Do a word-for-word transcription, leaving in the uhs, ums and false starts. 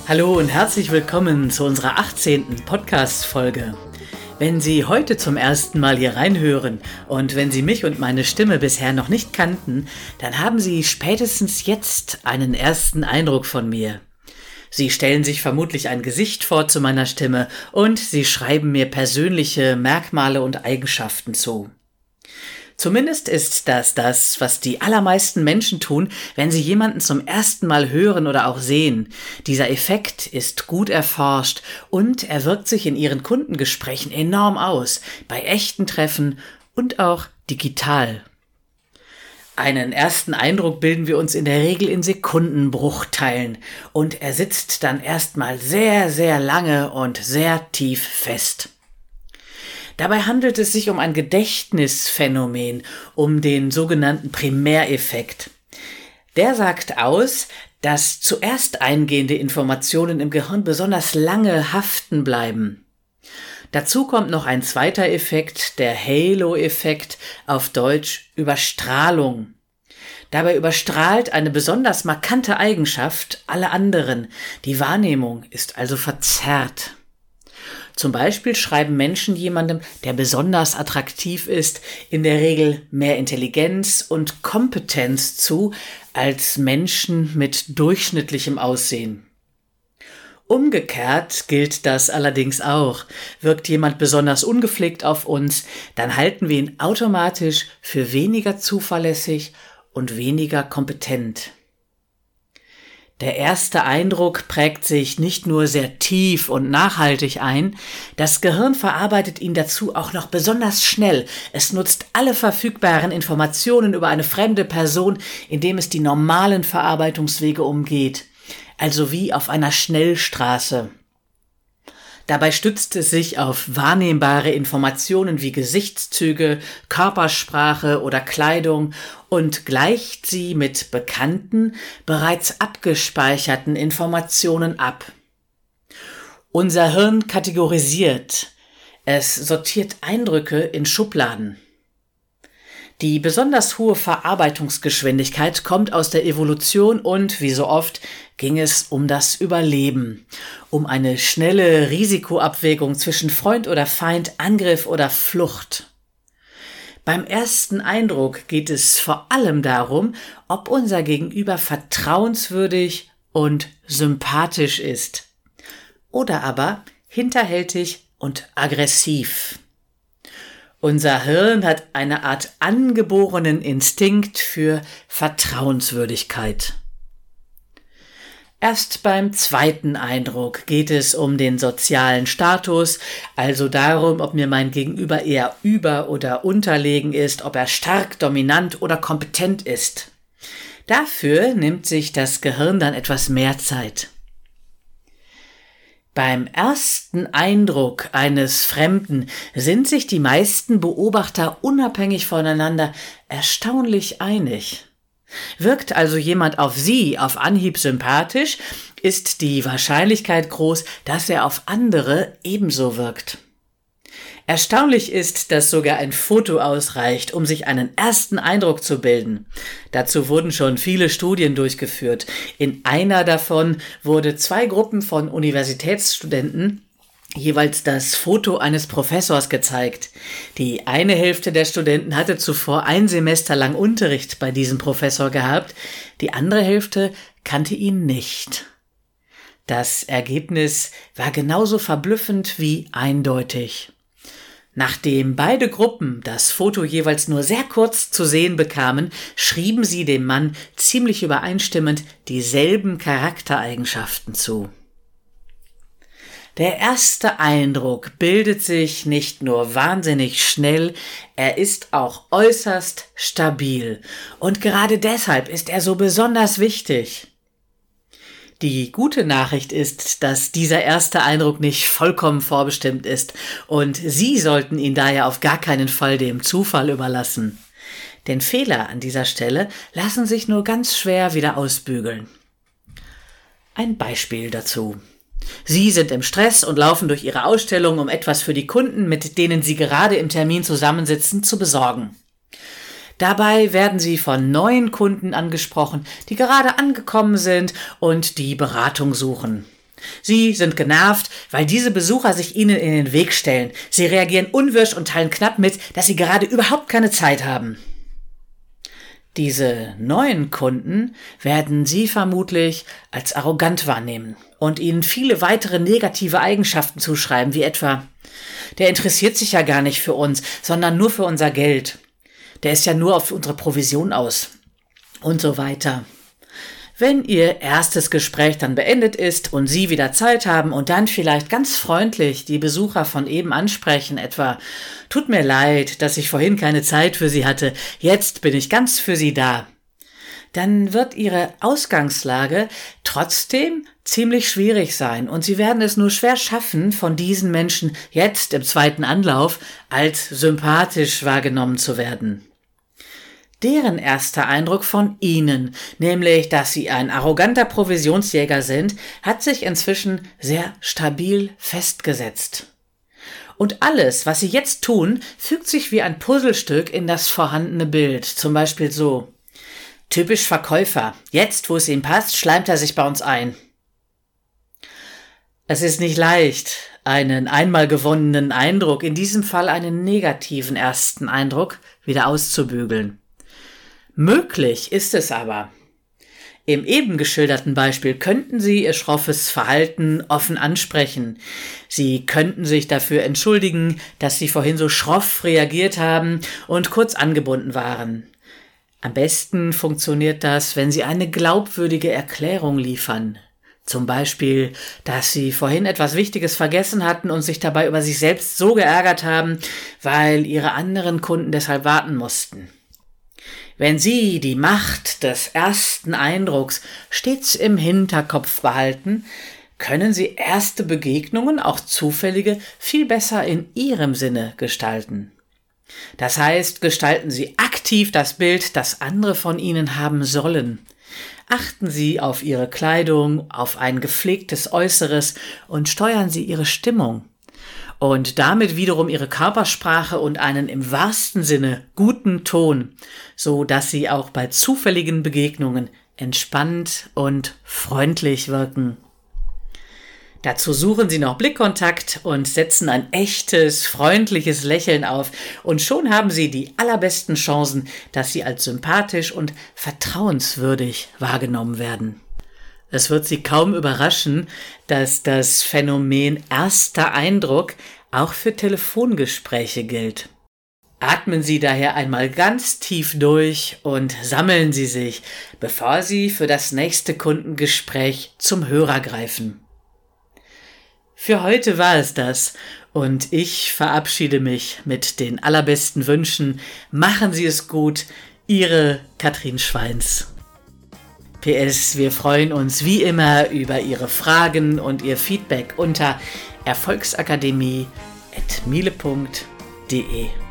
Hallo und herzlich willkommen zu unserer achtzehnten Podcast-Folge. Wenn Sie heute zum ersten Mal hier reinhören und wenn Sie mich und meine Stimme bisher noch nicht kannten, dann haben Sie spätestens jetzt einen ersten Eindruck von mir. Sie stellen sich vermutlich ein Gesicht vor zu meiner Stimme und Sie schreiben mir persönliche Merkmale und Eigenschaften zu. Zumindest ist das das, was die allermeisten Menschen tun, wenn sie jemanden zum ersten Mal hören oder auch sehen. Dieser Effekt ist gut erforscht und er wirkt sich in ihren Kundengesprächen enorm aus, bei echten Treffen und auch digital. Einen ersten Eindruck bilden wir uns in der Regel in Sekundenbruchteilen und er sitzt dann erstmal sehr, sehr lange und sehr tief fest. Dabei handelt es sich um ein Gedächtnisphänomen, um den sogenannten Primäreffekt. Der sagt aus, dass zuerst eingehende Informationen im Gehirn besonders lange haften bleiben. Dazu kommt noch ein zweiter Effekt, der Halo-Effekt, auf Deutsch Überstrahlung. Dabei überstrahlt eine besonders markante Eigenschaft alle anderen. Die Wahrnehmung ist also verzerrt. Zum Beispiel schreiben Menschen jemandem, der besonders attraktiv ist, in der Regel mehr Intelligenz und Kompetenz zu als Menschen mit durchschnittlichem Aussehen. Umgekehrt gilt das allerdings auch. Wirkt jemand besonders ungepflegt auf uns, dann halten wir ihn automatisch für weniger zuverlässig und weniger kompetent. Der erste Eindruck prägt sich nicht nur sehr tief und nachhaltig ein, das Gehirn verarbeitet ihn dazu auch noch besonders schnell. Es nutzt alle verfügbaren Informationen über eine fremde Person, indem es die normalen Verarbeitungswege umgeht, also wie auf einer Schnellstraße. Dabei stützt es sich auf wahrnehmbare Informationen wie Gesichtszüge, Körpersprache oder Kleidung und gleicht sie mit bekannten, bereits abgespeicherten Informationen ab. Unser Hirn kategorisiert. Es sortiert Eindrücke in Schubladen. Die besonders hohe Verarbeitungsgeschwindigkeit kommt aus der Evolution und, wie so oft, ging es um das Überleben, um eine schnelle Risikoabwägung zwischen Freund oder Feind, Angriff oder Flucht. Beim ersten Eindruck geht es vor allem darum, ob unser Gegenüber vertrauenswürdig und sympathisch ist oder aber hinterhältig und aggressiv. Unser Hirn hat eine Art angeborenen Instinkt für Vertrauenswürdigkeit. Erst beim zweiten Eindruck geht es um den sozialen Status, also darum, ob mir mein Gegenüber eher über- oder unterlegen ist, ob er stark, dominant oder kompetent ist. Dafür nimmt sich das Gehirn dann etwas mehr Zeit. Beim ersten Eindruck eines Fremden sind sich die meisten Beobachter unabhängig voneinander erstaunlich einig. Wirkt also jemand auf Sie auf Anhieb sympathisch, ist die Wahrscheinlichkeit groß, dass er auf andere ebenso wirkt. Erstaunlich ist, dass sogar ein Foto ausreicht, um sich einen ersten Eindruck zu bilden. Dazu wurden schon viele Studien durchgeführt. In einer davon wurde zwei Gruppen von Universitätsstudenten jeweils das Foto eines Professors gezeigt. Die eine Hälfte der Studenten hatte zuvor ein Semester lang Unterricht bei diesem Professor gehabt, die andere Hälfte kannte ihn nicht. Das Ergebnis war genauso verblüffend wie eindeutig. Nachdem beide Gruppen das Foto jeweils nur sehr kurz zu sehen bekamen, schrieben sie dem Mann ziemlich übereinstimmend dieselben Charaktereigenschaften zu. Der erste Eindruck bildet sich nicht nur wahnsinnig schnell, er ist auch äußerst stabil. Und gerade deshalb ist er so besonders wichtig. Die gute Nachricht ist, dass dieser erste Eindruck nicht vollkommen vorbestimmt ist und Sie sollten ihn daher auf gar keinen Fall dem Zufall überlassen. Denn Fehler an dieser Stelle lassen sich nur ganz schwer wieder ausbügeln. Ein Beispiel dazu. Sie sind im Stress und laufen durch Ihre Ausstellung, um etwas für die Kunden, mit denen Sie gerade im Termin zusammensitzen, zu besorgen. Dabei werden Sie von neuen Kunden angesprochen, die gerade angekommen sind und die Beratung suchen. Sie sind genervt, weil diese Besucher sich ihnen in den Weg stellen. Sie reagieren unwirsch und teilen knapp mit, dass sie gerade überhaupt keine Zeit haben. Diese neuen Kunden werden Sie vermutlich als arrogant wahrnehmen und Ihnen viele weitere negative Eigenschaften zuschreiben, wie etwa: Der interessiert sich ja gar nicht für uns, sondern nur für unser Geld. Der ist ja nur auf unsere Provision aus. Und so weiter. Wenn Ihr erstes Gespräch dann beendet ist und Sie wieder Zeit haben und dann vielleicht ganz freundlich die Besucher von eben ansprechen, etwa: Tut mir leid, dass ich vorhin keine Zeit für Sie hatte, jetzt bin ich ganz für Sie da, dann wird Ihre Ausgangslage trotzdem ziemlich schwierig sein und Sie werden es nur schwer schaffen, von diesen Menschen jetzt im zweiten Anlauf als sympathisch wahrgenommen zu werden. Deren erster Eindruck von Ihnen, nämlich dass Sie ein arroganter Provisionsjäger sind, hat sich inzwischen sehr stabil festgesetzt. Und alles, was Sie jetzt tun, fügt sich wie ein Puzzlestück in das vorhandene Bild. Zum Beispiel so: Typisch Verkäufer. Jetzt, wo es ihm passt, schleimt er sich bei uns ein. Es ist nicht leicht, einen einmal gewonnenen Eindruck, in diesem Fall einen negativen ersten Eindruck, wieder auszubügeln. Möglich ist es aber. Im eben geschilderten Beispiel könnten Sie Ihr schroffes Verhalten offen ansprechen. Sie könnten sich dafür entschuldigen, dass Sie vorhin so schroff reagiert haben und kurz angebunden waren. Am besten funktioniert das, wenn Sie eine glaubwürdige Erklärung liefern. Zum Beispiel, dass Sie vorhin etwas Wichtiges vergessen hatten und sich dabei über sich selbst so geärgert haben, weil Ihre anderen Kunden deshalb warten mussten. Wenn Sie die Macht des ersten Eindrucks stets im Hinterkopf behalten, können Sie erste Begegnungen, auch zufällige, viel besser in Ihrem Sinne gestalten. Das heißt, gestalten Sie aktiv das Bild, das andere von Ihnen haben sollen. Achten Sie auf Ihre Kleidung, auf ein gepflegtes Äußeres und steuern Sie Ihre Stimmung. Und damit wiederum Ihre Körpersprache und einen im wahrsten Sinne guten Ton, so dass Sie auch bei zufälligen Begegnungen entspannt und freundlich wirken. Dazu suchen Sie noch Blickkontakt und setzen ein echtes, freundliches Lächeln auf und schon haben Sie die allerbesten Chancen, dass Sie als sympathisch und vertrauenswürdig wahrgenommen werden. Es wird Sie kaum überraschen, dass das Phänomen erster Eindruck auch für Telefongespräche gilt. Atmen Sie daher einmal ganz tief durch und sammeln Sie sich, bevor Sie für das nächste Kundengespräch zum Hörer greifen. Für heute war es das und ich verabschiede mich mit den allerbesten Wünschen. Machen Sie es gut, Ihre Katrin Schweins. P S, wir freuen uns wie immer über Ihre Fragen und Ihr Feedback unter erfolgsakademie at miele punkt de.